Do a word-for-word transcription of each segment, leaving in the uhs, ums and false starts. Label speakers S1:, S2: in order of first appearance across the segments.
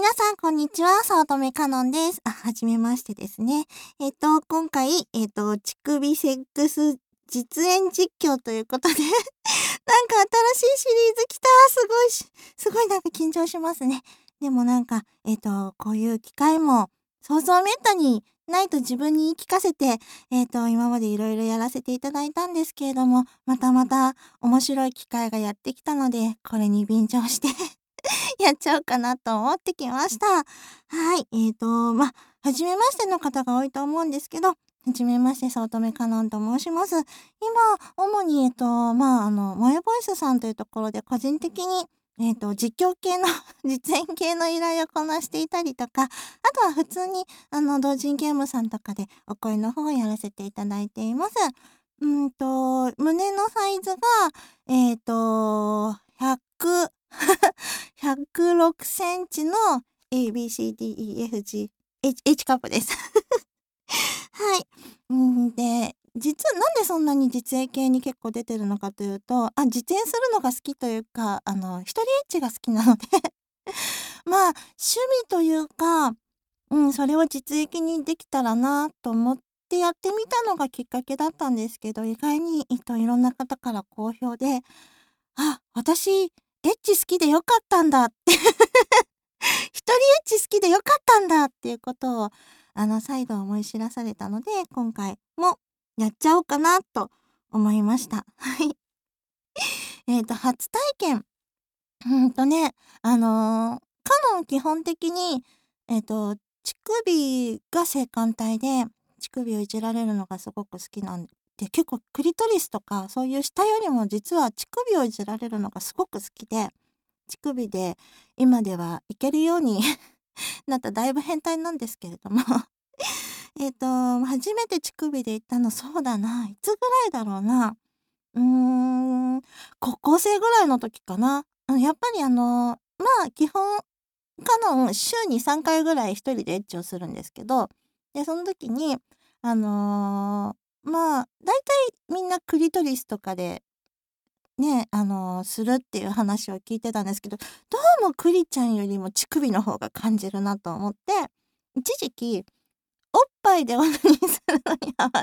S1: 皆さん、こんにちは。早乙女かのんです。あ、はじめましてですね。えっと、今回、えっと、乳首セックス実演実況ということでなんか新しいシリーズ来た。すごいし、すごいなんか緊張しますね。でもなんか、えっと、こういう機会も、そうそうめったにないと自分に言い聞かせて、えっと、今までいろいろやらせていただいたんですけれども、またまた面白い機会がやってきたので、これに便乗してやっちゃおうかなと思ってきました。はい。えっと、ま、初めましての方が多いと思うんですけど、はじめまして、早乙女かのんと申します。今、主に、えっと、まあ、あの、萌えボイスさんというところで個人的に、えっと、実況系の実演系の依頼をこなしていたりとか、あとは普通に、あの、同人ゲームさんとかでお声の方をやらせていただいています。うんと、胸のサイズが、えっと、ひゃくひゃくろくセンチの エービーシーディーイーエフジーエイチエイチ カップです。はい。うんで、実はなんでそんなに実演系に結構出てるのかというと、あ、実演するのが好きというか、あの、一人エッチが好きなのでまあ、趣味というか、うん、それを実益にできたらなと思ってやってみたのがきっかけだったんですけど、意外に、えっと、いろんな方から好評で、あ、私、エッチ好きでよかったんだって一人エッチ好きでよかったんだっていうことを、あの、再度思い知らされたので、今回もやっちゃおうかなと思いました。はい。えっと、初体験。うんとね、あの、カノン基本的に、えっと、乳首が性感帯で、乳首をいじられるのがすごく好きなんで、結構クリトリスとかそういう下よりも実は乳首をいじられるのがすごく好きで、乳首で今ではいけるようになっただいぶ変態なんですけれどもえっと、初めて乳首で行ったの、そうだな、いつぐらいだろうな。うーん、高校生ぐらいの時かな。うん、やっぱりあの、まあ、基本、カノン週にさんかいぐらい一人でエッチをするんですけど、で、その時に、あの、まあ、だいたいみんなクリトリスとかで、ね、あの、するっていう話を聞いてたんですけど、どうもクリちゃんよりも乳首の方が感じるなと思って、一時期おっぱいでオナニーするのにハマって、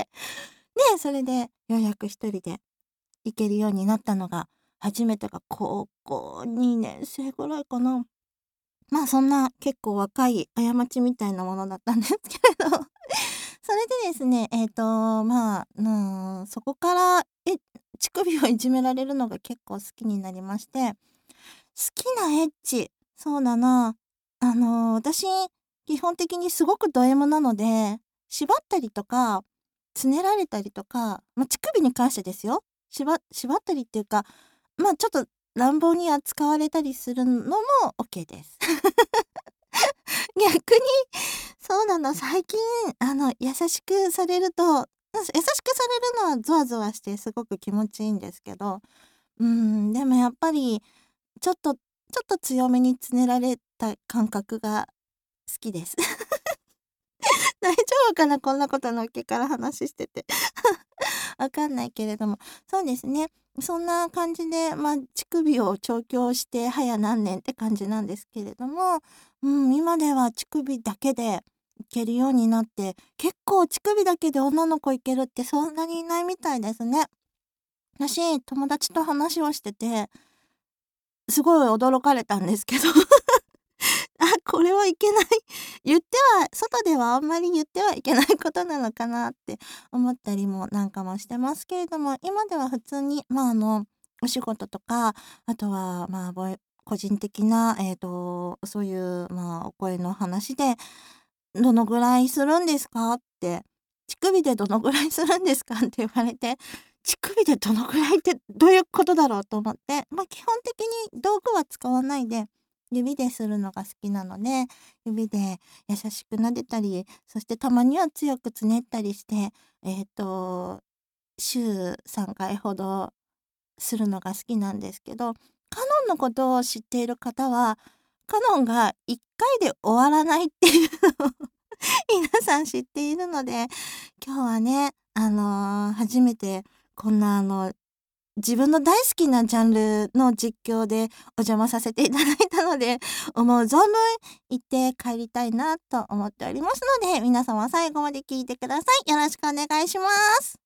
S1: で、それでようやく一人で行けるようになったのが、初めてが高校にねん生ぐらいかな。まあ、そんな結構若い過ちみたいなものだったんですけれど、それでですね、えっと、まあ、うーん、そこから、え乳首をいじめられるのが結構好きになりまして、好きなエッチ、そうだな、あの、私、基本的にすごくド M なので、縛ったりとか、つねられたりとか、ま、乳首に関してですよ。しば縛ったりっていうか、ま、ちょっと乱暴に扱われたりするのもオッケーです。逆に、そうなの、最近、あの、優しくされると、うん、優しくされるのはゾワゾワしてすごく気持ちいいんですけど、うーん、でもやっぱり、ちょっとちょっと強めにつねられた感覚が好きです。大丈夫かな、こんなことのっけから話してて。わかんないけれども、そうですね。そんな感じで、ま、乳首を調教して早何年って感じなんですけれども、うん、今では乳首だけでいけるようになって、結構乳首だけで女の子いけるってそんなにいないみたいですね。私、友達と話をしててすごい驚かれたんですけどあ、これはいけない言っては外ではあんまり言ってはいけないことなのかなって思ったりもなんかもしてますけれども、今では普通に、まあ、あの、お仕事とか、あとは、まあ、ぼえ個人的な、えっと、そういう、まあ、お声の話で「どのぐらいするんですか？」って、「乳首でどのぐらいするんですか？」って言われて、乳首でどのぐらいってどういうことだろうと思って、ま、基本的に道具は使わないで、指でするのが好きなので、指で優しく撫でたり、そしてたまには強くつねったりして、えっと、週さんかいほどするのが好きなんですけど、カノンのことを知っている方は、カノンがいっかいで終わらないっていうのを皆さん知っているので、今日はね、あの、初めてこんな、あの自分の大好きなジャンルの実況でお邪魔させていただいたので、思う存分行って帰りたいなと思っておりますので、皆様最後まで聞いてください。よろしくお願いします。